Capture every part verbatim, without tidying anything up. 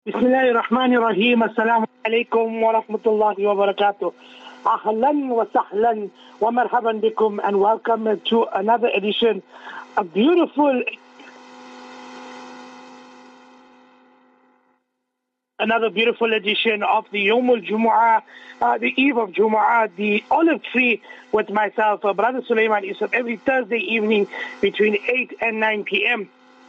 Bismillahirrahmanirrahim. Assalamu alaikum wa rahmatullahi wa barakatuh. Ahlan wa sahlan wa marhaban bikum, and welcome to another edition, a beautiful, another beautiful edition of the Yawmul Jumu'ah, uh, the eve of Jumu'ah, the olive tree with myself, uh, Brother Sulaiman Yusuf, every Thursday evening between eight and nine p.m.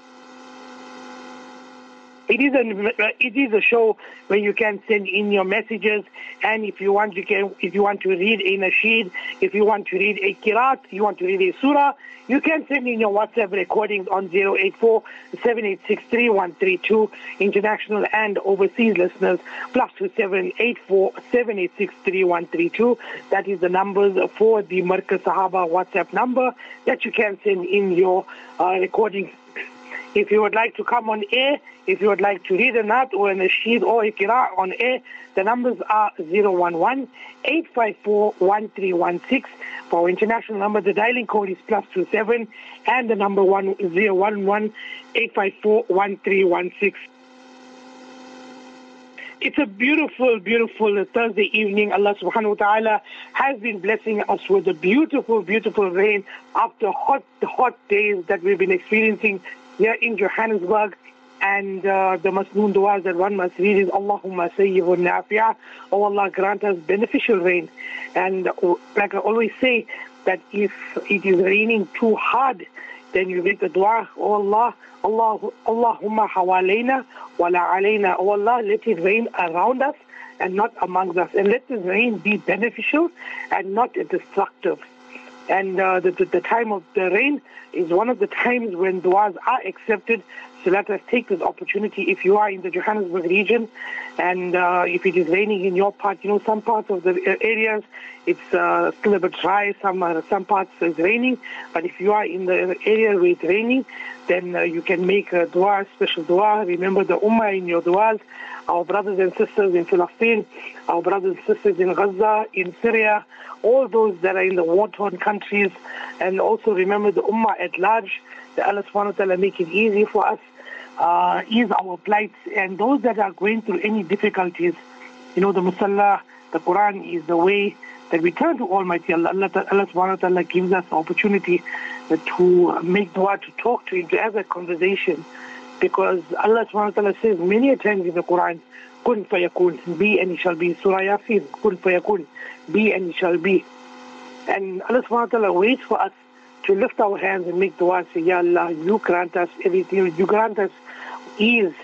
It is a it is a show where you can send in your messages, and if you want, you can. If you want to read a nasheed, if you want to read a qiraat, you want to read a surah, you can send in your WhatsApp recordings on zero eight four, seven eight six three, one three two. International and overseas listeners, plus two seven eight four, seven eight six three, one three two. That is the numbers for the Markaz Sahaba WhatsApp number that you can send in your uh, recordings. If you would like to come on air, if you would like to read a nat or a nasheed or a qiraat on air, the numbers are zero one one, eight five four, one three one six. For our international number, the dialing code is plus two seven, and the number one zero one one, eight five four, one three one six. It's a beautiful, beautiful Thursday evening. Allah subhanahu wa ta'ala has been blessing us with a beautiful, beautiful rain after hot, hot days that we've been experiencing here in Johannesburg. And uh, the masnoon du'as that one must read is Allahumma sayyibun nafi'a. Oh Allah, grant us beneficial rain. And uh, like I always say, that if it is raining too hard, then you make the dua, oh Allah, Allah, Allahumma hawalayna wa la alayna. Oh Allah, let it rain around us and not amongst us. And let this rain be beneficial and not destructive. And uh, the, the, the time of the rain is one of the times when du'as are accepted. So let us take this opportunity. If you are in the Johannesburg region, and uh, if it is raining in your part, you know, some parts of the areas, it's uh, still a bit dry, some uh, some parts is raining. But if you are in the area where it's raining, then uh, you can make a dua, special dua. Remember the ummah in your duas, our brothers and sisters in Palestine, our brothers and sisters in Gaza, in Syria, all those that are in the war-torn countries, and also remember the ummah at large, that Allah subhanahu wa ta'ala make it easy for us, uh, ease our plights, and those that are going through any difficulties. You know, the Musalla, the Quran is the way that we turn to Almighty Allah. Allah, Allah subhanahu wa ta'ala gives us the opportunity to make dua, to talk to Him, to have a conversation, because Allah subhanahu wa ta'ala says many a times in the Quran, Kun fayakun, be and it shall be. Surah Yasin, Kun fayakun, be and it shall be. And Allah subhanahu wa ta'ala waits for us to lift our hands and make dua, say, Ya Allah, you grant us everything, you grant us ease.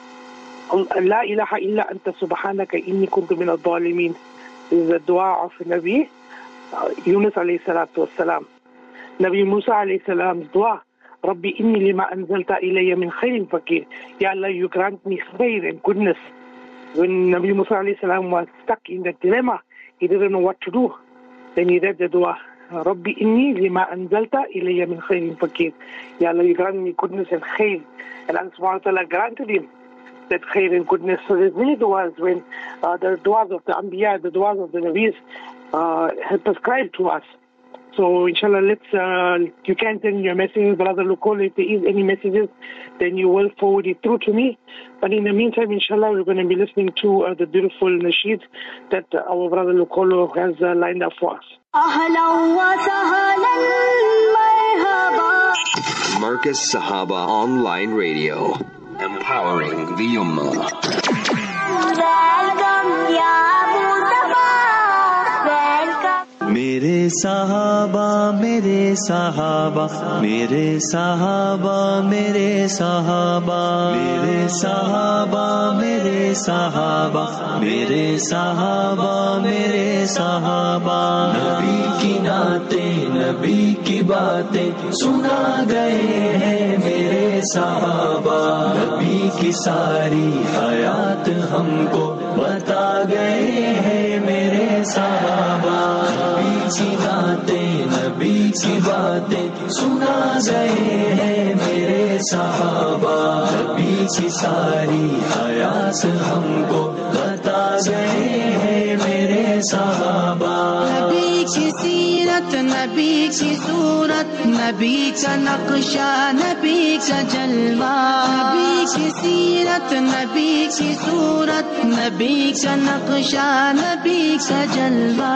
La ilaha illa anta subhanaka inni kuntu min al-dhalimin. This is the dua of Nabi uh, Yunus alayhi salatu wassalam. Nabi Musa alayhi salam's dua, Rabbi inni lima anzalta ilayya min khairin fakir. Ya Allah, you grant me khair and goodness. When Nabi Musa alayhi salam was stuck in that dilemma, he didn't know what to do. Then he read the dua, Rabbi inni lima anzalta ilayya min khairin fakir. Ya Allah, you grant me goodness and khair. And Allah subhanahu wa ta'ala granted him that khair and goodness. So there's many du'as when uh, the du'as of the Anbiya, the du'as of the Nabis uh, have prescribed to us. So inshallah, let's, uh, you can send your messages, Brother Lukolo. If there is any messages, then you will forward it through to me. But in the meantime, inshallah, we're going to be listening to uh, the beautiful nasheed that uh, our Brother Lukolo has uh, lined up for us. Markaz Sahaba Online Radio, empowering the Ummah. मेरे साहबा मेरे साहबा मेरे साहबा मेरे साहबा मेरे साहबा मेरे साहबा मेरे साहबा मेरे साहबा नबी की नाते नबी की बातें सुना गए हैं मेरे साहबा नबी की सारी हयात हमको बता गए हैं मेरे साहबा नबी की बातें नबी की बातें सुना गए हैं मेरे साहबा नबी की सारी हयात हमको बता गए हैं मेरे साहबा नबी کی سیرت نبی کی صورت نبی کا نقشہ نبی کا جلوہ نبی کی سیرت نبی کی صورت نبی کا نقشہ نبی کا جلوہ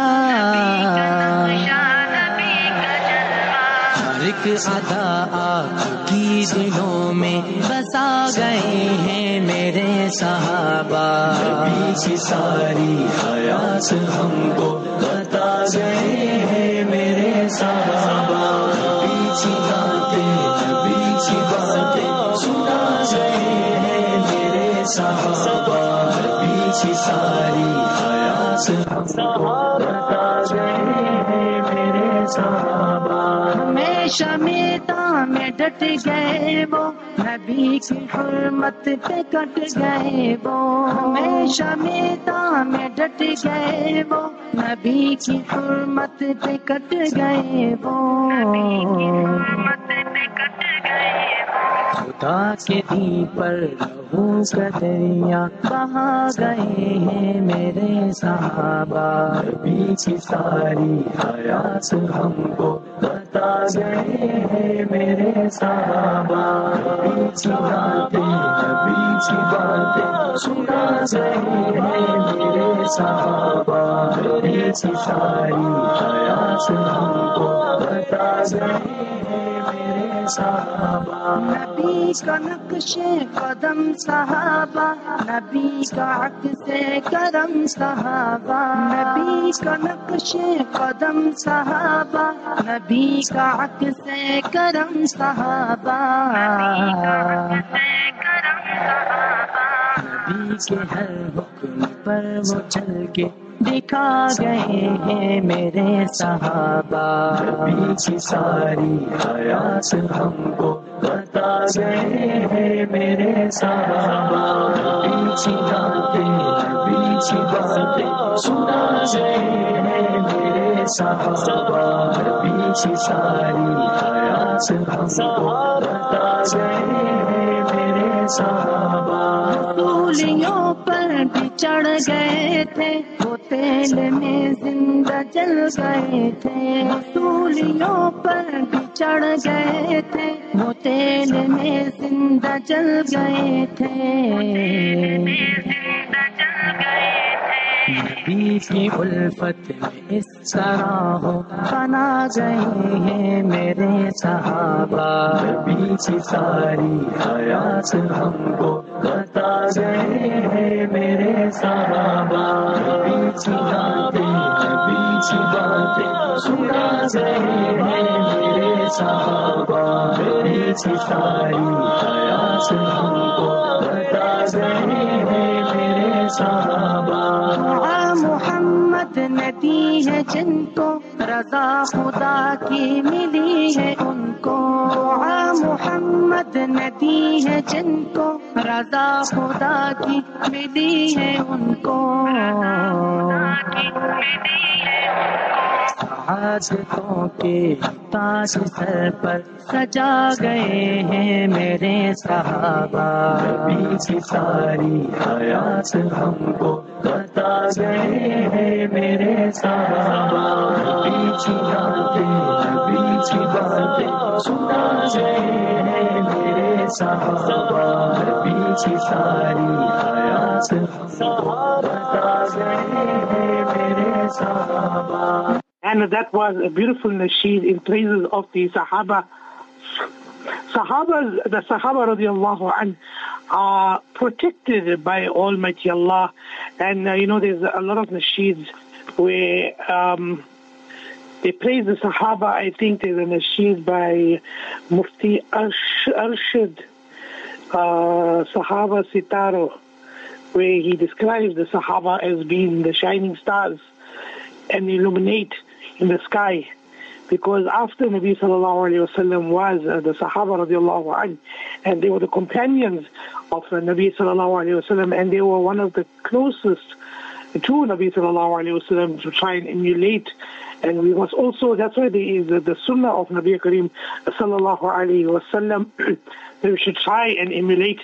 ہر ایک ادا آپ کی دلوں میں بسا گئے ہیں میرے صحابہ نبی کی ساری حیات ہم کو بتا گئے ہیں میرے صحابہ نبی کی باتیں نبی کی باتیں سنا گئے ہیں میرے صحابہ نبی کی ساری حیات ہم کو بتا گئے ہیں میرے صحابہ ہمیشہ میدان میں ڈٹ گئے وہ نبی کی حرمت پہ کٹ گئے وہ ہمیشہ میدان میں ڈٹ گئے وہ نبی کی حرمت پہ کٹ گئے وہ خدا کے دین پر لہو کا دریا بہا گئے ہیں میرے صحابہ نبی کی ساری حیات ہم کو بتا گئے ہیں میرے صحابہ نبی کی باتیں نبی کی باتیں سنا گئے ہیں میرے صحابہ نبی کی ساری حیات ہم کو بتا گئے ہیں میرے صحابہ نبی کا نقش قدم صحابہ نبی کا عکس کرم صحابہ نبی کا نقش قدم صحابہ نبی کا عکس کرم صحابہ نبی کے ہر حکم پر وہ چل کے دکھا گئے ہیں میرے صحابہ نبی کی ساری حیات ہم کو بتا گئے ہیں میرے صحابہ نبی کی باتیں نبی کی باتیں سنا گئے ہیں میرے صحابہ نبی کی ساری حیات ہم کو بتا گئے ہیں میرے صحابہ رسولیوں پر بھی چڑھ گئے تھے وہ تیل میں زندہ جل گئے تھے رسولیوں پر بھی چڑھ گئے تھے وہ تیل میں زندہ جل گئے تھے نبی کی الفت میں اس طرح ہو بنا گئے ہیں میرے صحابہ نبی کی ساری حیات ہم کو بتا گئے ہیں میرے صحابہ نبی کی باتیں نبی کی باتیں سنا گئے ہیں میرے صحابہ نبی کی ساری حیات ہم کو بتا گئے ہیں میرے صحابہ محمد نے دی ہے جن کو رضا خدا کی ملی ہے ان کو محمد نے دی ہے جن کو رضا خدا کی ملی ہے ان کو سعادتوں کے تاج سر پر سجا گئے ہیں میرے صحابہ نبی کی ساری حیات ہم کو بتا گئے ہیں میرے صحابہ نبی کی باتیں نبی کی باتیں سنا گئے ہیں میرے صحابہ نبی کی ساری حیات ہم کو بتا گئے ہیں میرے صحابہ. And that was a beautiful nasheed in praises of the Sahaba. Sahabas, the Sahaba radiallahu anh, are protected by Almighty Allah. And uh, you know, there's a lot of nasheeds where um, they praise the Sahaba. I think there's a nasheed by Mufti Arsh, Arshid uh, Sahaba Sitaro, where he describes the Sahaba as being the shining stars and illuminate in the sky, because after Nabi sallallahu alayhi wa sallam was uh, the Sahaba radiallahu anh, and they were the companions of uh, Nabi sallallahu alayhi wa sallam, and they were one of the closest to Nabi sallallahu alayhi wa sallam to try and emulate. And we must also, that's why there is uh, the sunnah of Nabi Kareem sallallahu alayhi wa sallam, that we should try and emulate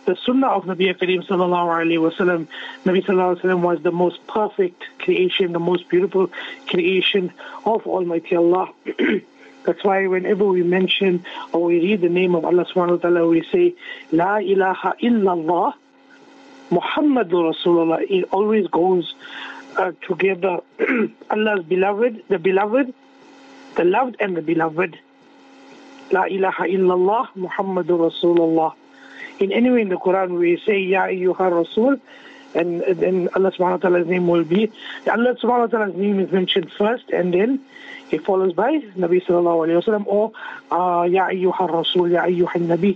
the Sunnah of Nabi Kareem sallallahu alaihi wasallam. Nabi sallallahu alaihi wasallam was the most perfect creation, the most beautiful creation of Almighty Allah. That's why whenever we mention or we read the name of Allah subhanahu wa ta'ala, we say, La ilaha illallah, Muhammadur Rasulullah. It always goes uh, together. Allah's beloved, the beloved, the loved and the beloved. La ilaha illallah, Muhammadur Rasulullah. In any way in the Quran we say, Ya ayyuha Rasul, and then Allah subhanahu wa ta'ala's name will be, Allah subhanahu wa ta'ala's name is mentioned first, and then it follows by Nabi sallallahu alayhi wa sallam, or uh, Ya ayyuha Rasul, Ya ayyuha Nabi.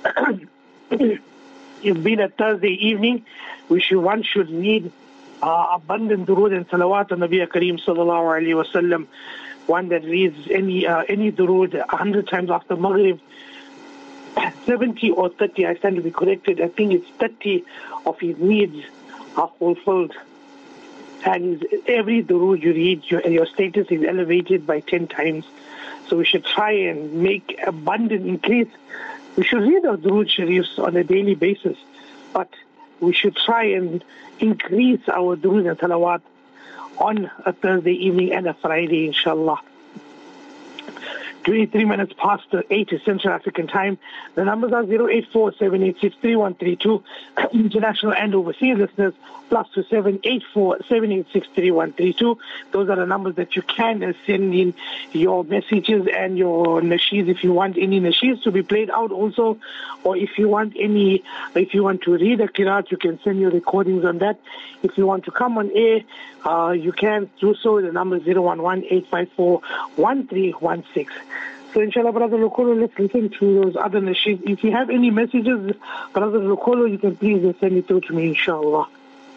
It's been a Thursday evening, which one should read uh, abundant durood and salawat on Nabi Kareem sallallahu alayhi wa sallam. One that reads any uh, any durood a hundred times after Maghrib, seventy or thirty, I stand to be corrected, I think it's thirty of his needs are fulfilled. And every durood you read, your, your status is elevated by ten times. So we should try and make abundant increase. We should read our durood sharifs on a daily basis, but we should try and increase our durood and salawat on a Thursday evening and a Friday, inshallah. twenty-three minutes past eight is Central African time. The numbers are zero eight four, seven eight six, three one three two. International and overseas listeners, plus two seven eight four, seven eight six, three one three two. Those are the numbers that you can send in your messages and your nasheeds if you want any nasheeds to be played out also, or if you want any, if you want to read a qiraat, you can send your recordings on that. If you want to come on air, uh, you can do so. The number is zero one one, eight five four, one three one six. So inshallah, Brother Lokolo, let's listen to those other nasheeds. If you have any messages, Brother Lokolo, you can please send it through to me, inshallah.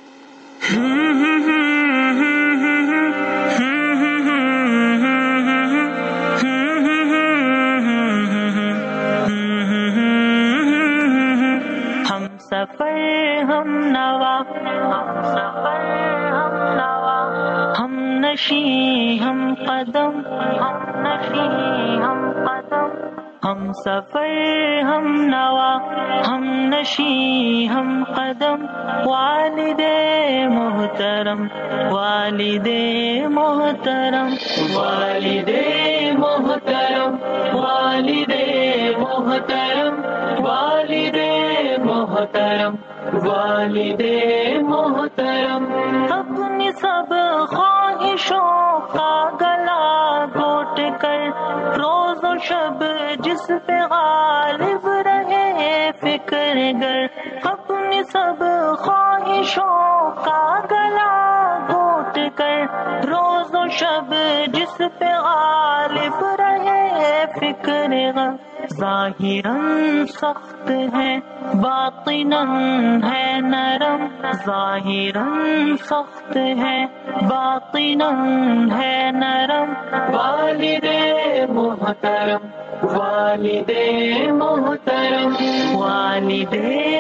Hum safar hum nawa, hum safar hum nawa, hum nashi hum qadam, hum nashi hum qadam. ہم سفر ہم نوا ہم نشی ہم قدم والد محترم والد محترم والد محترم والد محترم والد محترم والد محترم اپنی سب خواہشوں کا گلا گھوٹ کر روز و شب جس پہ غالب رہے فکر گر اپنی سب خواہشوں کا گلا گھوٹ کر روز و شب جس پہ غالب رہے فکر گر ظاہراً سخت ہے باطناً ہے نرم ظاہراً سخت ہے باطناً ہے نرم والد محترم والد محترم والد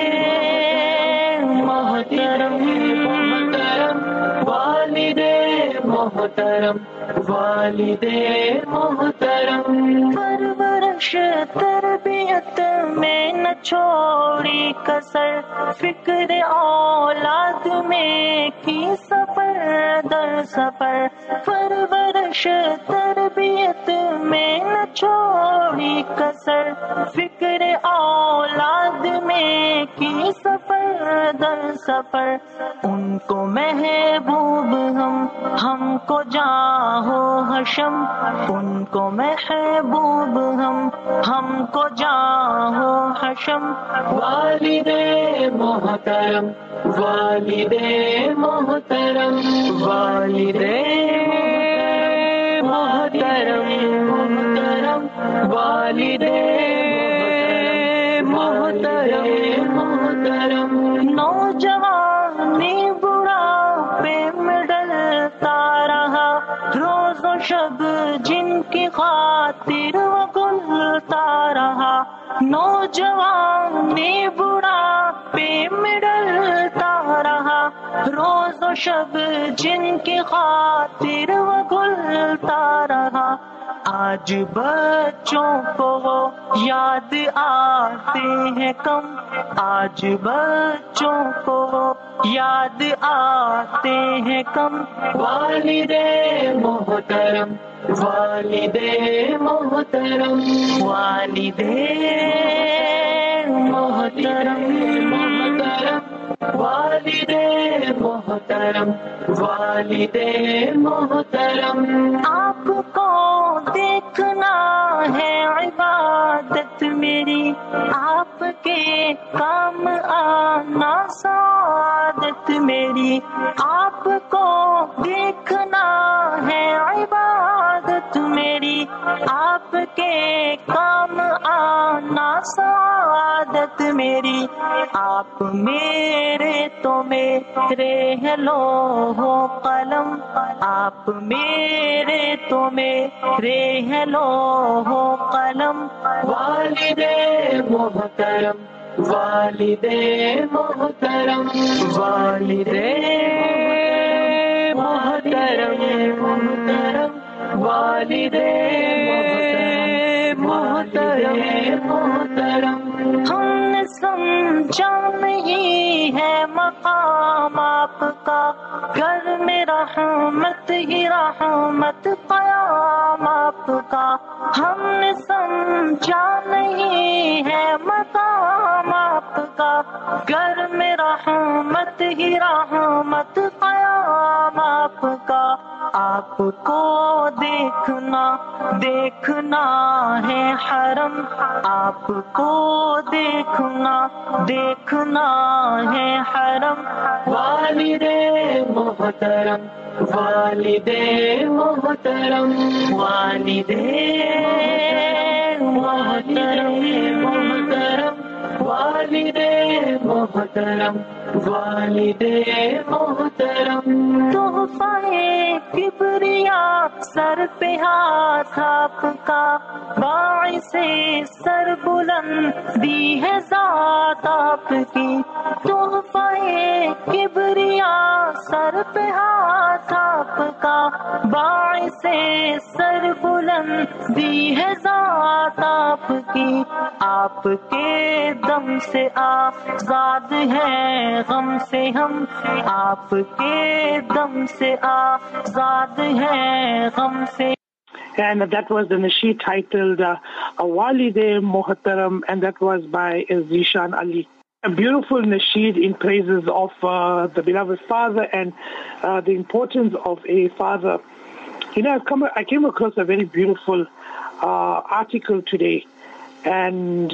محترم محترم والد محترم والد محترم پرورش تربیت میں نہ چھوڑی کسر فکر اولاد میں کی سفر در سفر پرورش تربیت میں نہ چھوڑی کسر فکر اولاد میں کی سفر در سفر ان کو محبوب ہم ہم کو جاہو حشم ان کو محبوب ہم ہم کو جاہو حشم والد محترم والد محترم والد محترم محترم والد محترم محترم نوجوانی بڑھاپے میں ڈلتا رہا روز و شب جن کی خاطر وہ گلتا رہا نوجوانی بڑھاپے میں ڈلتا رہا روز و شب جن کی خاطر وہ گلتا رہا آج بچوں کو وہ یاد آتے ہیں کم، آج بچوں کو وہ یاد آتے ہیں کم. والد محترم والد محترم والد محترم محترم والد محترم والد محترم. آپ کو دیکھنا ہے عبادت میری، آپ کے کام آنا سعادت میری. آپ کو دیکھنا ہے عبادت میری، آپ کے کام آنا سعادت میری. آپ میرے تو میرے ہے لوح و قلم، آپ میرے تو میرے ہے لوح و قلم. والد محترم والد محترم والد محترم محترم والد محترم محترم. ہم نے سمجھا نہیں ہے مقام آپ کا، گھر میں رحمت ہی رحمت قیام آپ کا. ہم نے سمجھا نہیں ہے مقام آپ کا، گھر میں رحمت ہی رحمت قیام آپ کا. آپ کو دیکھنا دیکھنا ہے حرم، آپ کو دیکھنا دیکھنا ہے حرم. والد محترم والد محترم والد محترم محترم والد محترم والد محترم. تحفہ کبریا سر پہ ہاتھ آپ کا، باعث سر بلندی ہے ذات آپ کی. تحفہ کبریا سر پہ ہاتھ آپ کا، باعث سر بلندی ہے ذات آپ کی. آپ کے دم سے آزاد ہے غم سے ہم، آپ کے دم سے آزاد ہے غم سے. And that was the nasheed titled uh, Walid Muhtaram, and that was by Zishan Ali. A beautiful nasheed in praises of uh, the beloved father and uh, the importance of a father. You know, I've come, I came across a very beautiful uh, article today, and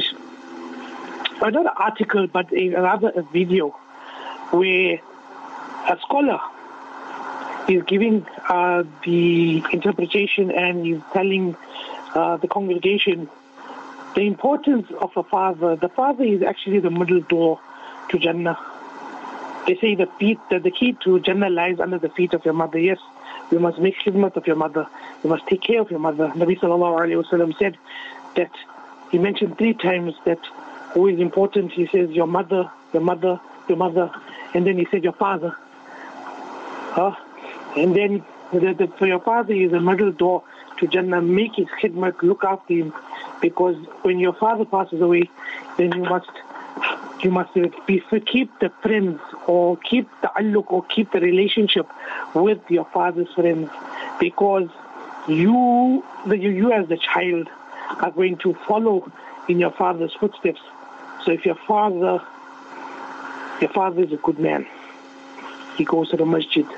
or not an article, but a, rather a video where a scholar is giving uh, the interpretation, and he's telling uh, the congregation the importance of a father. The father is actually the middle door to Jannah. They say the feet, that the key to Jannah lies under the feet of your mother. Yes, you must make khidmat of your mother. You must take care of your mother. Nabi sallallahu alayhi wa sallam said that, he mentioned three times that who is important. He says your mother, your mother, your mother, and then he said your father. Huh? And then the, the, for your father is a middle door to Jannah. Make his khidmat, look after him, because when your father passes away, then you must you must be, keep the friends, or keep the ta'alluq, or keep the relationship with your father's friends, because you, the, you, you as the child are going to follow in your father's footsteps. So if your father, your father is a good man, he goes to the masjid.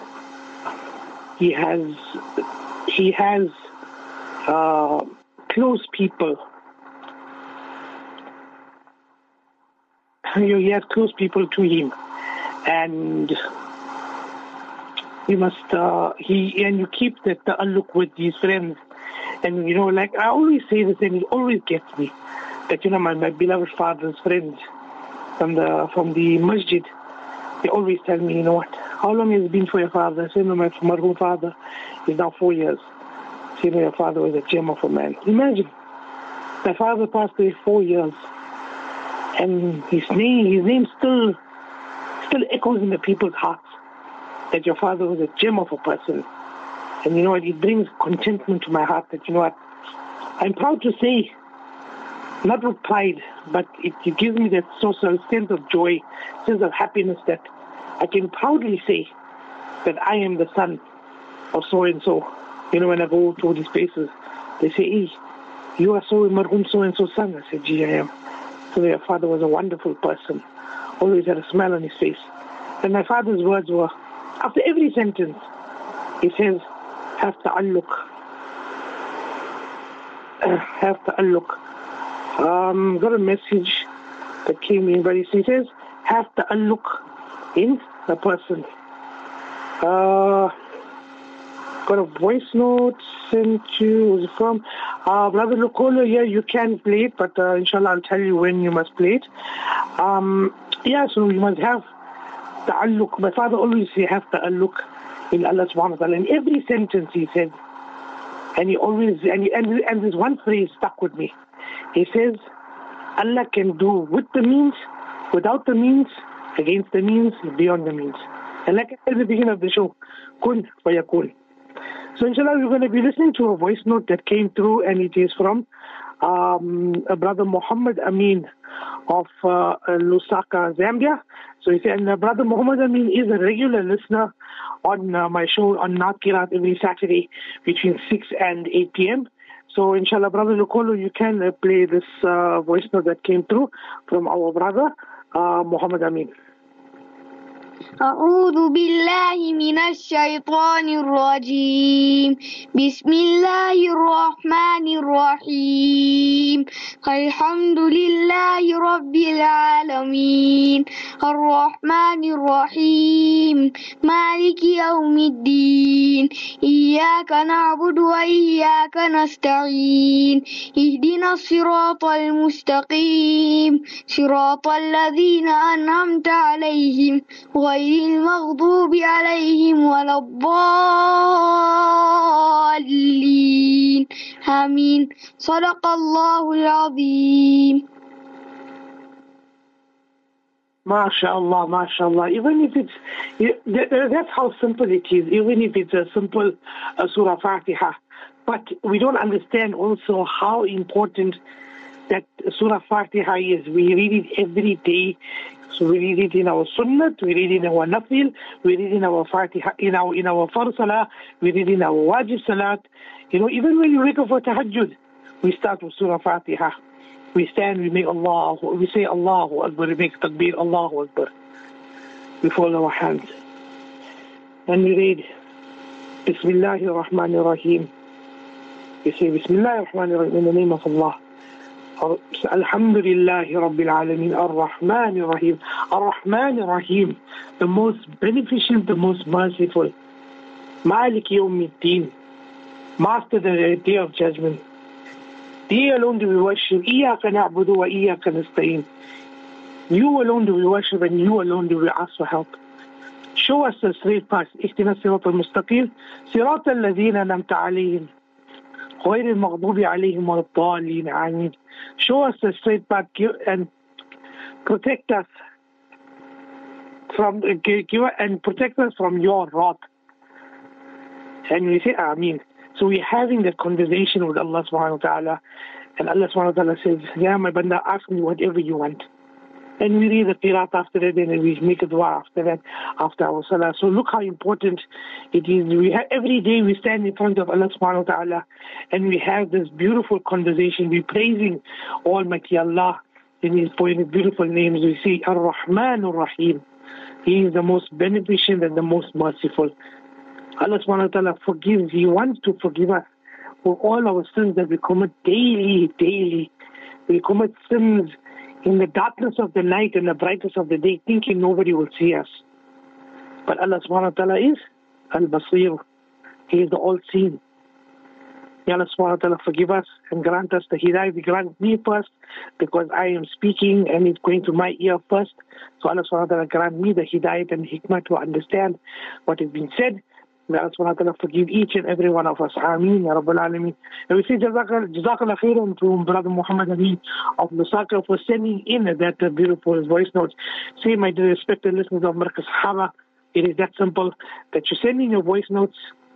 He has, he has uh, close people. He has close people to him, and you must. Uh, he and you keep the ta'alluq with these friends, and you know, like I always say this, and it always gets me that you know my, my beloved father's friends from the from the masjid. They always tell me, you know what? How long has it been for your father? I say, no, my marhum father is now four years. I say, no, your father was a gem of a man. Imagine, my father passed away four years, and his name, his name still, still echoes in the people's hearts. That your father was a gem of a person, and you know what? It brings contentment to my heart. That you know what? I'm proud to say, not with pride, but it, it gives me that social sense of joy, sense of happiness that I can proudly say that I am the son of so-and-so. You know, when I go to these places, they say, hey, you are so marhum so-and-so son. I said, gee, I am. So their father was a wonderful person, always had a smile on his face. And my father's words were, after every sentence, he says, have ta'alluq. Uh, have ta'alluq. Um, got a message that came in, but he says, have ta'alluq in the person. Uh, got a voice note sent to, where's it from? Uh, Brother Lokolo, yeah, you can play it, but uh, inshallah I'll tell you when you must play it. Um, yeah, so you must have ta'alluq. My father always say, have ta'alluq in Allah subhanahu wa ta'ala. In every sentence he said, and he always, and, he, and, and this one phrase stuck with me. He says, Allah can do with the means, without the means, against the means, beyond the means. And like I said at the beginning of the show, kun fayakun. So inshallah, we're going to be listening to a voice note that came through, and it is from um, a brother Muhammad Amin of uh, Lusaka, Zambia. So he said, and uh, brother Muhammad Amin is a regular listener on uh, my show on Naat Qiraat every Saturday between six and eight p.m. So inshallah, brother Lokolo, you can uh, play this uh, voice note that came through from our brother uh, Muhammad Amin. أعوذ بالله من الشيطان الرجيم بسم الله الرحمن الرحيم الحمد لله رب العالمين الرحمن الرحيم مالك يوم الدين إياك نعبد وإياك نستعين اهدنا الصراط المستقيم صراط الذين أنعمت عليهم غير المغضوب عليهم ولا الضالين آمين صدق الله العظيم. MashaAllah, MashaAllah. Even if it's, that's how simple it is, even if it's a simple uh, Surah Fatiha. But we don't understand also how important that Surah Fatiha is. We read it every day. So we read it in our Sunnat, we read it in our Nafil, we read it in our Fatiha, in our in our Fard Salah, we read it in our Wajib Salat. You know, even when you wake up for Tahajjud, we start with Surah Fatiha. We stand, we make Allah, we say Allahu Akbar, we make Takbir, Allahu Akbar. We fold our hands. And we read Bismillahir Rahmanir Rahim. We say Bismillahir Rahmanir Rahim in the name of Allah. Alhamdulillahi Rabbil Alameen, Ar-Rahman Ar-Rahim. Ar-Rahman Ar-Rahim, the most beneficent, the most merciful. Malik Yawmiddin, Master the Day of Judgment. Thee alone do we worship. Iyaka na'budu wa iyaka nasta'in. You alone do we worship, and you alone do we ask for help. Show us the straight path. Ihdina sirat al-mustaqim, sirat al-ladhina namta alayhim, غير المغضوب عليهم ولا الضالين آمين. Show us the straight path and protect us from give and protect us from your wrath. And we say Ameen. So we're having that conversation with Allah subhanahu wa ta'ala, and Allah subhanahu wa ta'ala says, yeah, my banda, ask me whatever you want. And we read the qiraat after that, and we make a dua after that, after our salah. So look how important it is. We have, every day we stand in front of Allah subhanahu wa ta'ala, and we have this beautiful conversation. We're praising Almighty Allah in His beautiful names. We say, Ar-Rahman Ar-Rahim. He is the most beneficent and the most merciful. Allah subhanahu wa ta'ala forgives. He wants to forgive us for all our sins that we commit daily, daily. We commit sins in the darkness of the night and the brightness of the day, thinking nobody will see us. But Allah subhanahu wa ta'ala is Al-Basir. He is the all-seeing. May Allah subhanahu wa ta'ala forgive us and grant us the hidayah. Grant me first, because I am speaking and it's going to my ear first. So Allah subhanahu wa ta'ala grant me the hidayah and hikmah to understand what is being said. May Allah subhanahu wa ta'ala forgive each and every one of us. Ameen, Ya Rabbal Alameen. And we say Jazakallah khairan to Brother Muhammad Amin of Lusaka for sending in that uh, beautiful voice notes. Say, my respected listeners of Markaz Sahaba, it is that simple, that you send in your voice notes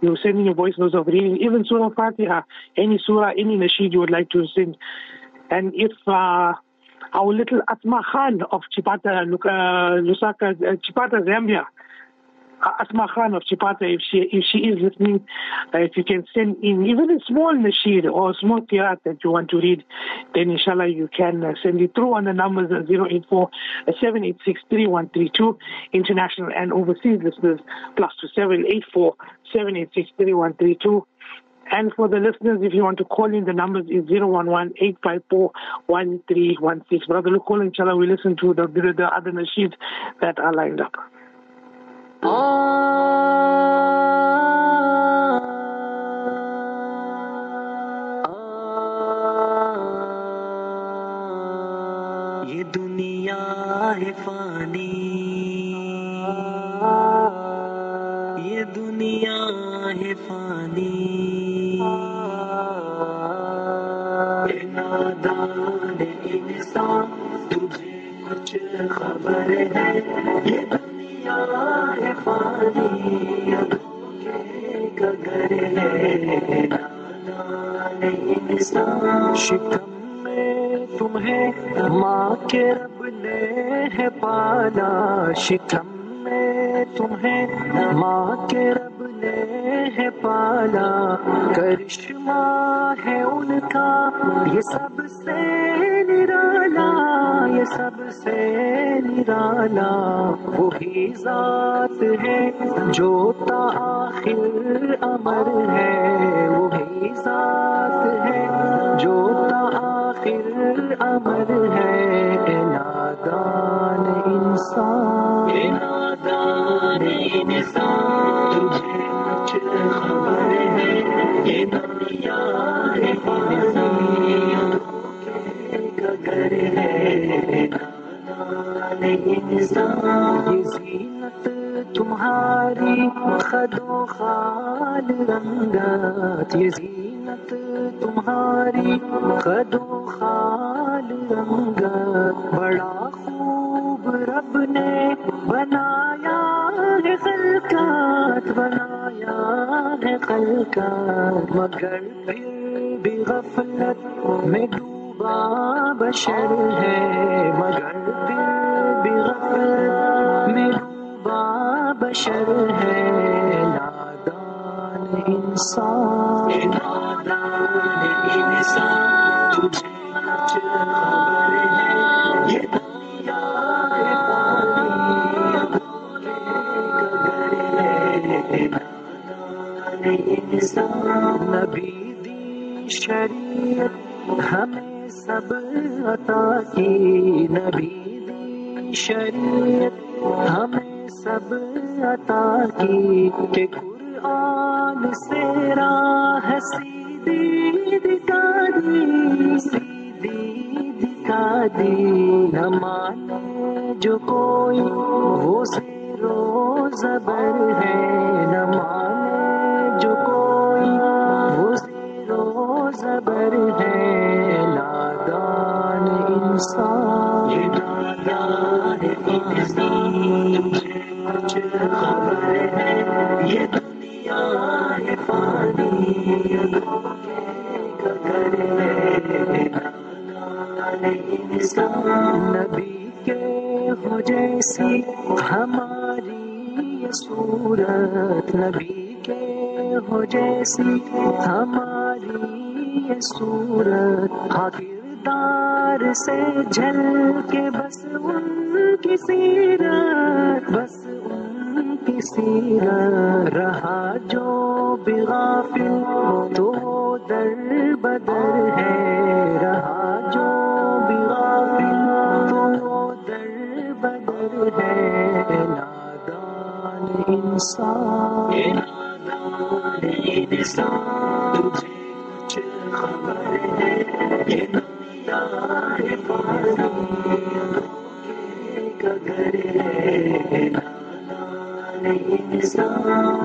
you send in your voice notes of reading, even Surah Fatiha, any surah, any nasheed you would like to sing. And if uh, our little Asma Khan of Chipata, uh, Lusaka, uh, Chipata, Zambia, Asma Khan of Chipata, if she if she is listening, uh, if you can send in even a small nasheed or a small qiraat that you want to read, then inshallah you can uh, send it through on the numbers zero eight four, seven eight six, three one three two. International and overseas listeners plus two seven eight four, seven eight six, three one three two. And for the listeners, if you want to call in, the numbers is zero one one, eight five four, one three one six. Brother, look, call inshallah, we listen to the, the other nasheeds that are lined up. یہ دنیا ہے فانی، یہ دنیا ہے فانی، اے نادان انسان تجھے کچھ خبر ہے، یہ دنیا ہے فانی، دھوکے کا گھر ہے، نادان انسان شکم میں تمہیں ماں کے رب نے ہے پالا، شکم میں تمہیں ماں کے رب نے ہے پالا، کرشمہ ہے ان کا یہ سب سے نرالا، یہ سب سے نرالا، وہی ذات ہے جو تا آخر امر ہے، وہی ذات ہے جو تا آخر امر ہے، اے نادان انسان، اے نادان انسان تجھے کچھ خبر ہے، یہ دنیا ہے فانی، دھوکے کا گھر ہے، نادان انسان یہ زینت تمہاری خد و خال رنگت، یہ زینت تمہاری خد و خال رنگت، بڑا خوب رب نے بنایا ہے خلقت، بنایا ہے خلقت، مگر پھر بھی غفلت میں ڈوبا بشر ہے، مگر پھر بھی غفلت میں ڈوبا بشر ہے، نادان انسان، نادان انسان تجھے کچھ خبر ہے، یہ دنیا ہے فانی، دھوکے کا گھر ہے، نادان انسان نبی دی شریعت ہمیں سب عطا کی، نبی دی شریعت ہمیں سب عطا کی، کہ قرآن سے راہ سیدھی دکھا دی، سیدھی دکھا دی، نہ مانے جو کوئی وہ زیر و زبر ہے، نہ مانے جو کوئی وہ زیر و زبر ہے، نادان انسان، یہ نادان انسان تجھے کچھ خبر ہے، یہ دنیا ہے فانی، دھوکے کا گھر ہے، نادان انسان نبی کے ہو جیسی ہماری یہ صورت، نبی کے ہو جیسی ہماری یہ صورت، ہاں کردار سے جھل کے بس ان کی سیرت، بس ان کی سیرت، رہا جو بھی غافل تو وہ در بدر ہے، رہا جو بھی غافل تو وہ در بدر ہے، نادان انسان، اے نادان انسان تجھے کچھ خبر ہے، یہ دنیا ہے فانی، دھوکے کا گھر ہے، نادان انسان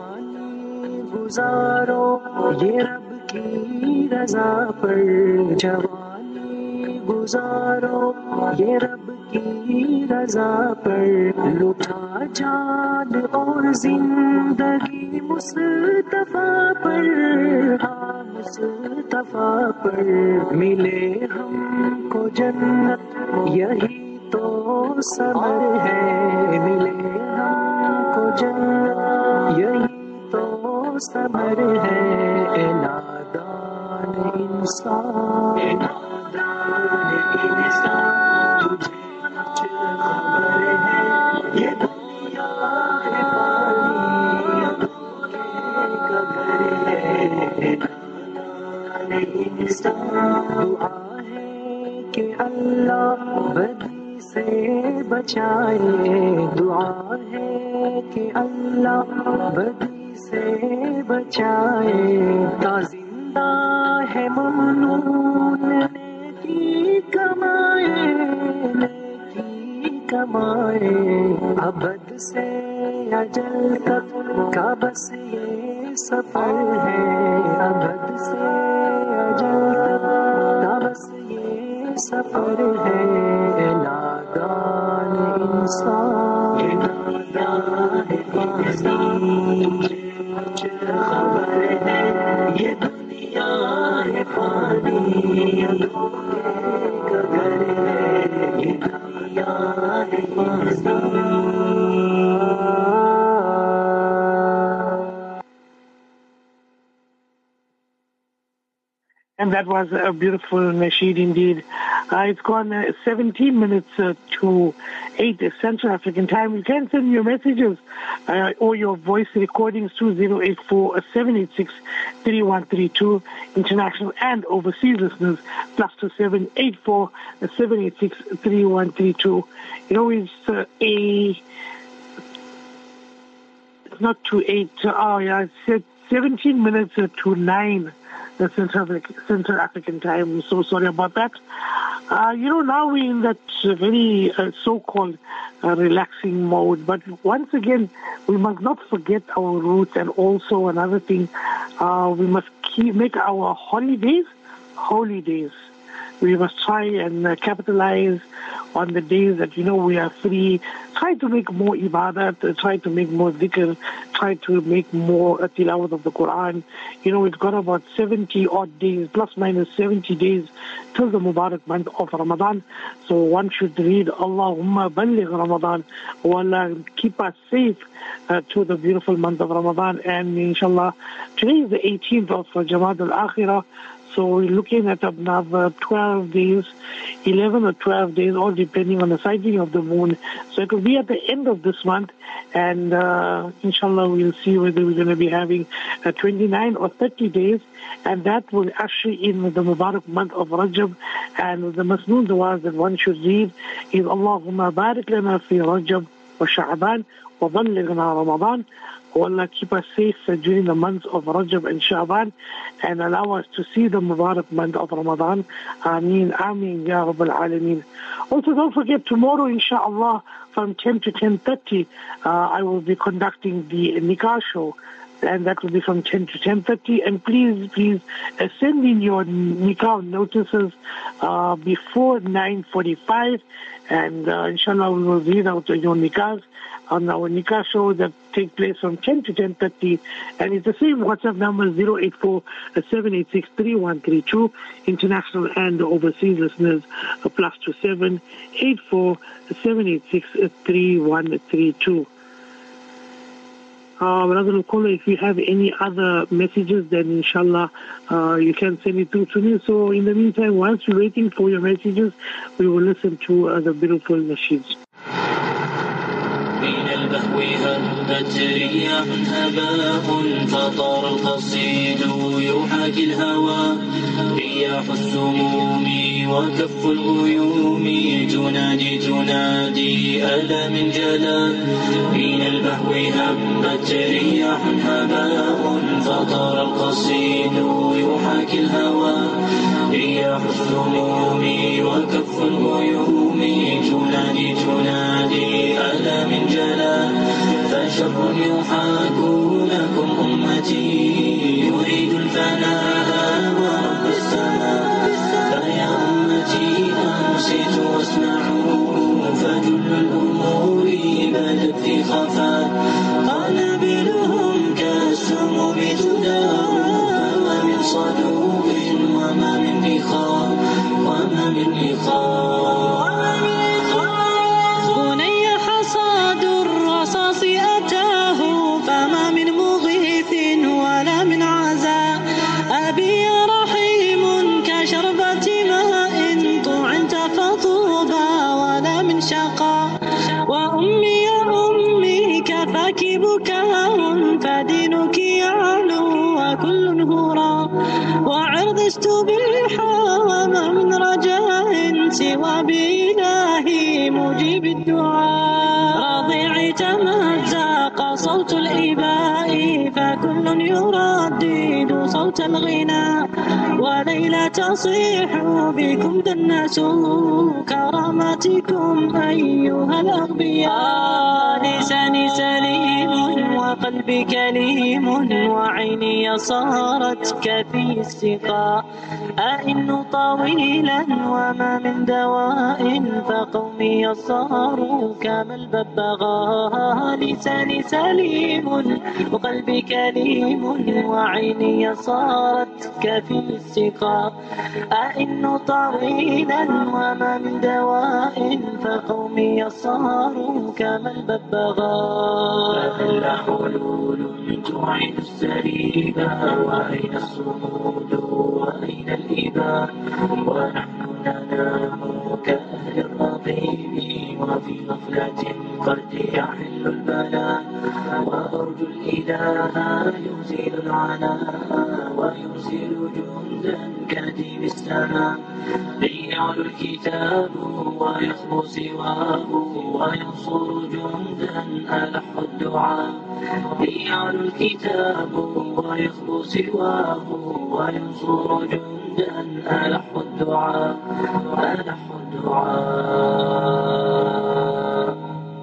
جوانی گزارو یہ رب کی رضا پر، جوانی गुजारो ये रब की रजा पर, लुटा जान और जिंदगी मुस्तफा पर, हाँ मुस्तफा पर। मिले हमको जन्नत यही तो सबर है, मिले हमको जन्नत यही तो सबर है। ए नादान इंसान, ए नादान इंसान, तुझे कुछ खबर है ये दुनिया है पानी, ये धोखे का घर है। ए नादान इंसान, दुआ है कि अल्लाह बदी से बचाए, दुआ है कि अल्लाह बदी से बचाए। ता जिंदा है ममनून नेकी कमाए, नेकी कमाए। अबद से अजल तक का बस ये सफर है, अबद से अजल तक का बस ये सफर है। नादान इंसान, ये नादान इंसान, कुछ खबर है ये दुनिया है पानी, ये धोखे का घर है। ये दुनिया है पानी। And that was a beautiful nasheed indeed. Uh, it's gone uh, seventeen minutes uh, to eight Central African time. You can send your messages uh, or your voice recordings to zero eight four, seven eight six, three one three two. International and overseas listeners, plus two seven eight four, seven eight six, three one three two. You know, it's uh, a... It's not to eight. Uh, oh, yeah, it's seventeen minutes uh, to nine. The Central, Central African time. I'm so sorry about that. Uh, you know, now we're in that uh, very uh, so-called uh, relaxing mode. But once again, we must not forget our roots. And also another thing, uh, we must keep, make our holidays holy days. We must try and uh, capitalize on the days that, you know, we are free. Try to make more ibadat, uh, try to make more dhikr, try to make more uh, tilawat of the Quran. You know, it's got about seventy odd days, plus minus seventy days till the Mubarak month of Ramadan. So one should read, Allahumma balligh Ramadan. Oh Allah, keep us safe uh, to the beautiful month of Ramadan. And inshallah, today is the eighteenth of uh, Jamad al-Akhirah. So we're looking at another twelve days, eleven or twelve days, all depending on the sighting of the moon. So it will be at the end of this month, and uh, inshallah we'll see whether we're going to be having uh, twenty-nine or thirty days, and that will usher in the Mubarak month of Rajab. And the Masnoon du'as that one should read is Allahumma barik lana fi Rajab wa Sha'ban wa ballighna Ramadan. Oh Allah, keep us safe during the months of Rajab and Sha'ban, and allow us to see the Mubarak month of Ramadan. Ameen, Ameen, Ya Rabbal Alameen. Also, don't forget, tomorrow, inshallah, from ten to ten thirty, uh, I will be conducting the Nikah show. And that will be from ten to ten thirty. And please, please uh, send in your Nikah notices uh, before nine forty-five. And uh, inshallah, we will read out your Nikahs on our Nikah show that take place from ten to ten thirty. And it's the same WhatsApp number, zero eight four, seven eight six, three one three two. International and overseas listeners, uh, plus two seven eight four, seven eight six, three one three two. Uh, Brother Caller, if you have any other messages, then inshallah uh, you can send it through to me. So in the meantime, whilst we're waiting for your messages, we will listen to uh, the beautiful nasheeds. من البهو هبت رياح هباء فطار القصيد يحاكي الهوى رياح السموم وكف الغيوم تنادي تنادي ألا من جلا من البهو هبت رياح هباء فطار القصيد يحاكي الهوى رياح السموم وكف الغيوم تنادي تنادي ألا من جلا فشر يحاك لكم أمتي يريد الفناء ورب السماء فيا أمتي أنصتوا واسمعوا فجل الأمور بدت في خفاء قنابلهم كالسموم تدار فما من صدوق وما من إخاء وما من إخاء بني حصاد الرصاص أتاه فما من مغيث ولا من عزاء أبي رحيم كشربة ماء طعنت فطوبى ولا من شقاء وأمي يا أمي كفاك بكاء فدينك يعلو وكل هراء وعرض استبيحا وما من رجاء سوى بإلهي مجيب الدعاء رضيعي تمزق صوت الإباء فكل يردد صوت الغناء وليلى تصيح بكم دنسوا كرامتكم أيها الأغبياء لساني سليم وقلبي كليم وعيني صارت كفي السقاء أئن طويلا وما من دواء فقومي صاروا كما الببغاء لساني سليم وقلبي كليم وعيني صارت كفي السقاء أئن طويلا وما من دواء فقومي صاروا كما الببغاء فهل حلول تعين السريبا وأين الصمود وأين الإباء ونحن ننام كأهل الرقيب وفي غفلة قد يحل البلاء وأرجو الإله يزيل العناء ويرسل جندا كديم السماء ليعلو الكتاب ويخبو سواه وينصر جندا ألح الدعاء ليعلو الكتاب ويخبو سواه وينصر جندا ألح الدعاء ألح الدعاء.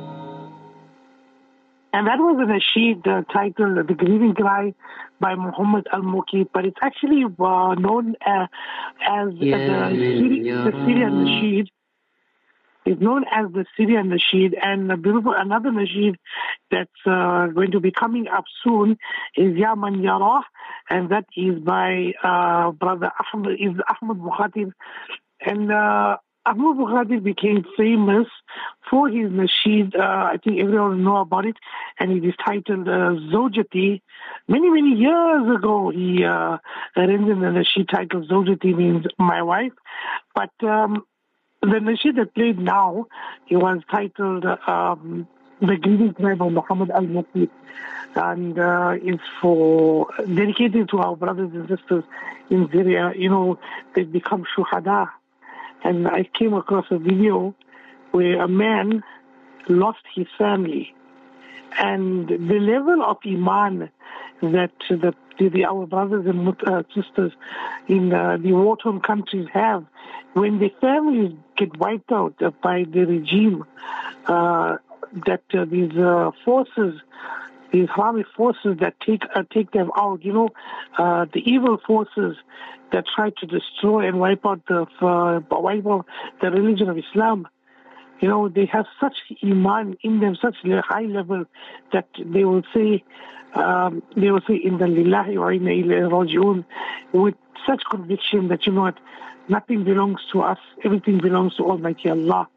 And that was a nasheed uh, titled The Grieving Cry by Muhammad Al-Muqit, but it's actually uh, known uh, as yeah, the, Syri- the Syrian nasheed. It's known as the Syrian nasheed, and a beautiful another nasheed that's uh, going to be coming up soon is Ya Man Yarah, and that is by uh, brother Ahmed, is Ahmed Bukhatir. And uh, Ahmed Bukhatir became famous for his nasheed. Uh, I think everyone will know about it, and it is titled uh, Zawjati. Many, many years ago, he uh, rendered the nasheed titled Zawjati, means my wife. But um, the nasheed that played now, it was titled um, The Grieving Cry by Muhammad Al-Muqit, and uh, it's for dedicated to our brothers and sisters in Syria. You know, they've become shuhada. And I came across a video where a man lost his family. And the level of iman that, that the, our brothers and uh, sisters in uh, the war-torn countries have, when their families get wiped out by the regime, uh, that uh, these uh, forces, the Islamic forces that take uh, take them out, you know, uh, the evil forces that try to destroy and wipe out the uh, wipe out the religion of Islam. You know, they have such iman in them, such a high level that they will say, um, they will say, "Inna lillahi wa inna ilayhi raji'un," with such conviction that, you know what, nothing belongs to us, everything belongs to Almighty Allah.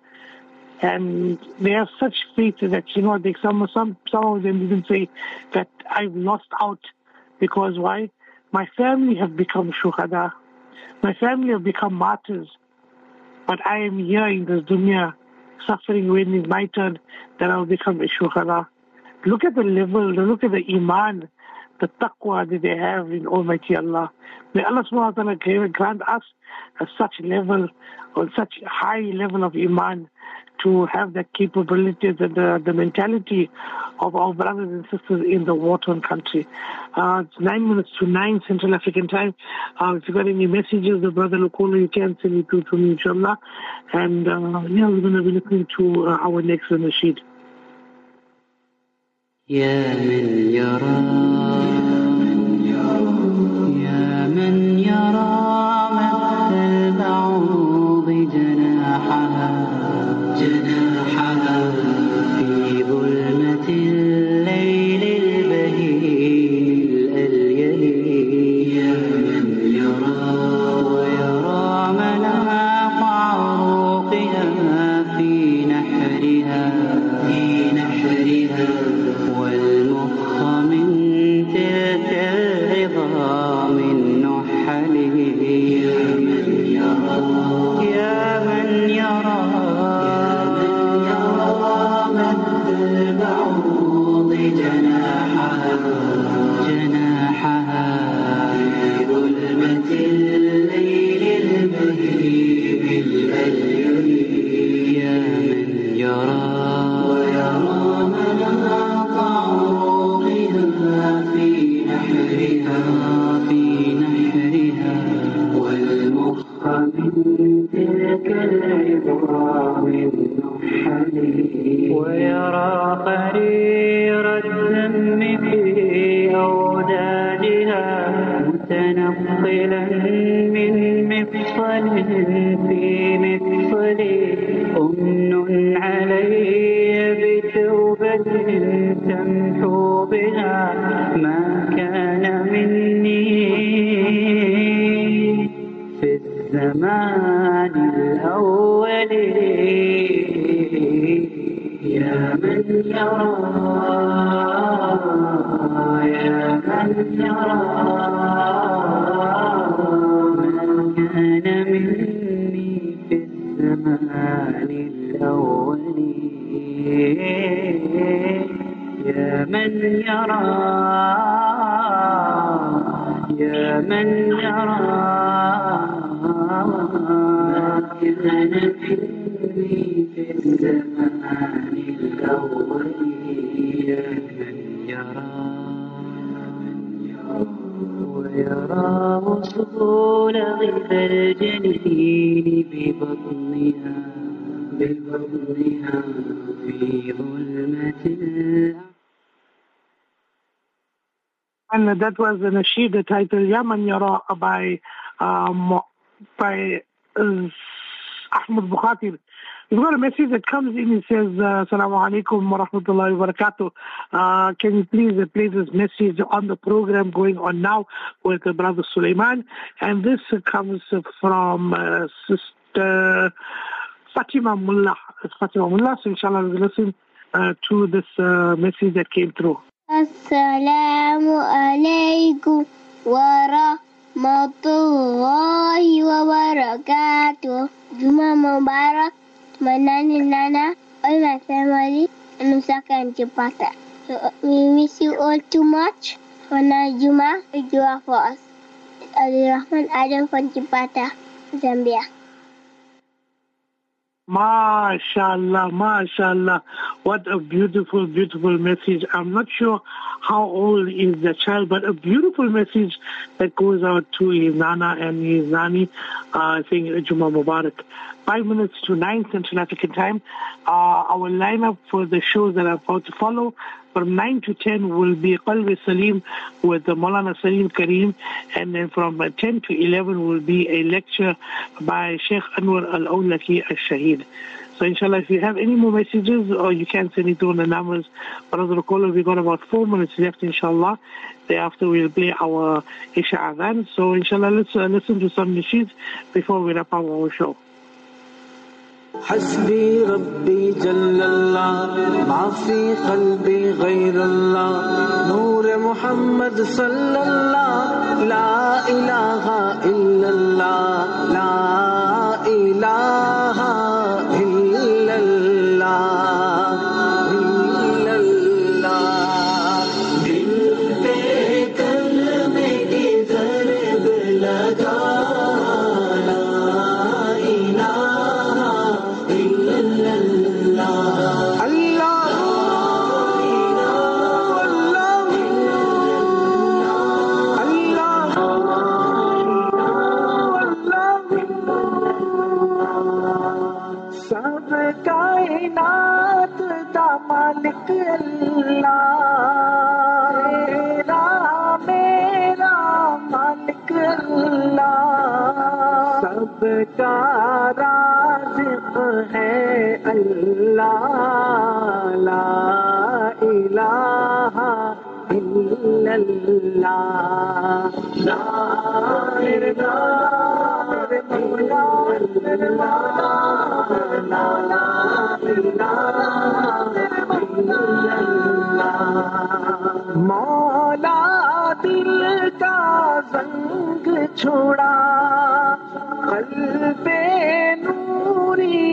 And they have such faith that, you know, they, some, some, some of them even say that I've lost out because why? My family have become shuhada. My family have become martyrs. But I am here in this dunya suffering when it's my turn that I'll become a shuhada. Look at the level, look at the iman, the taqwa that they have in Almighty Allah. May Allah subhanahu wa ta'ala grant us a such level, or such high level of iman, to have the capabilities and the, the mentality of our brothers and sisters in the war-torn country. Uh, it's nine minutes to nine Central African time. Uh, if you got any messages, the brother Lukola, you can send it through to me, inshallah. And uh, yeah, we're going to be listening to uh, our next nasheed. يا من يرى يا من يرى مثل البعوض جناحا جناحها في ظلمة الليل المهيب الأليل يا من يرى ويرى مناطع روحها في نحرها في نحرها والمخ من تلك العظام النحل ويرى قرير الدم في أوداجها متنقلا من مفصل في مفصل أمن علي بتوبة تمحو بها ما كان مني في الزمان الأول يا من يرى يا من يرى ما كان مني في الزمان الأول يا من يرى يا من يرى ما كان مني في الزمان الأول يا من يرى ويرى وصول غذا الجنين ببطنها ببطنها في ظلمة And that was the nasheed, the title Yaman Yara by um, by uh, Ahmed Bukhatir. We've got a message that comes in. It says, Assalamu alaikum wa rahmatullahi wa barakatuh. Uh, can you please uh, play this message on the program going on now with uh, Brother Sulaiman? And this uh, comes from uh, Sister Fatima Mullah. Fatima Mullah. So inshallah we'll listen uh, to this uh, message that came through. Assalamu alaikum wa rahmatullahi wa barakatuh. Juma Mubarak. My nanny Nana, all my family, and Usaka and Chipata. So we miss you all too much. For now, Juma, we do for us. Ali Rahman Adam from Chipata, Zambia. MashaAllah, MashaAllah. What a beautiful, beautiful message. I'm not sure how old is the child, but a beautiful message that goes out to his Nana and his Nani, uh, saying Juma Mubarak. Five minutes to nine Central African time. Uh, our lineup for the shows that are about to follow from nine to ten will be Qalbi Salim with the Maulana Salim Kareem, and then from uh, ten to eleven will be a lecture by Sheikh Anwar Al-Awlaki Al-Shaheed. So inshallah, if you have any more messages, or you can send it on the numbers. Brother Caller, we've got about four minutes left, inshallah. Thereafter, we'll play our Isha Adhan. So inshallah, let's uh, listen to some nasheeds before we wrap up our show. حسبي ربي جل الله ما في قلبي غير الله نور محمد صلى الله لا إله إلا الله لا إله إلا الله إلا الله दिल पे कलमे की ज़रब लगा कायनात दा मालिक अल्लाह मेरा मेरा मालिक अल्लाह सबका राज़िक़ है अल्लाह ला इलाहा इल्लल्लाह ला मौला दिल का जंग छोड़ा क़ल्बे नूरी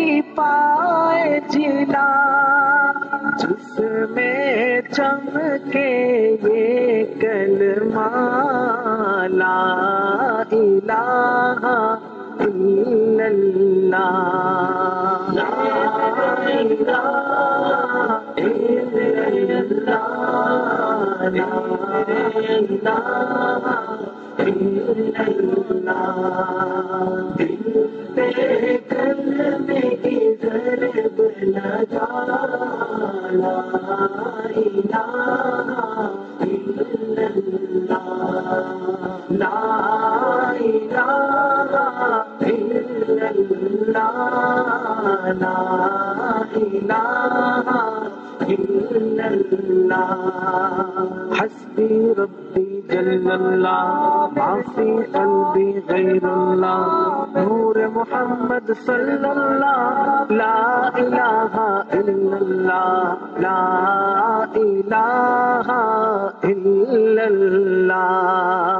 पाए जिला जिसमें चमके ये کلمہ لا الہ الا اللہ لا الہ الا اللہ لا الہ الا اللہ دل پہ کلمے کی ضرب لگا لا الہ الا اللہ لا الہ الا اللہ لا الہ الا اللہ حسبی ربی جل اللہ ما فی قلبی غیر اللہ نور محمد صلی اللہ لا الہ الا اللہ لا الہ الا اللہ.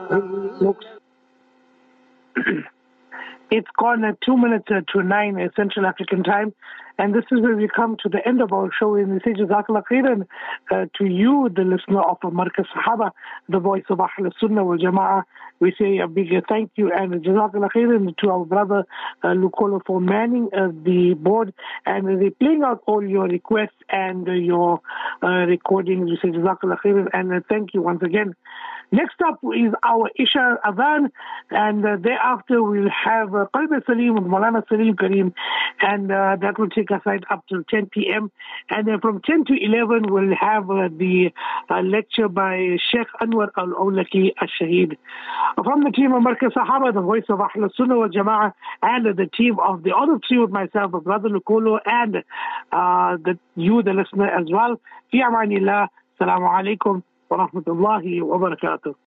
It's gone at two minutes to nine uh, Central African time. And this is where we come to the end of our show. And we say Jazakallah khairan uh, to you, the listener of Markaz Sahaba, the voice of Ahl Sunnah wal Jama'ah. We say a big thank you and Jazakallah khairan to our brother uh, Lukolo for manning uh, the board and uh, playing out all your requests and uh, your uh, recordings. We say Jazakallah khairan and uh, thank you once again. Next up is our Isha Adhan, and uh, thereafter we'll have uh, Qalb Salim with Maulana Salim Kareem, and uh, that will take us right up till ten p.m. And then from ten to eleven we'll have uh, the uh, lecture by Sheikh Anwar Al-Awlaki Al-Shaheed. From the team of Markaz Sahaba, the voice of Ahl Sunnah wal Jama'ah, and uh, the team of the other three with myself, Brother Lukolo, and uh, the, you, the listener as well. Fi amanillah. Assalamu alaikum wa rahmatullahi wa barakatuh.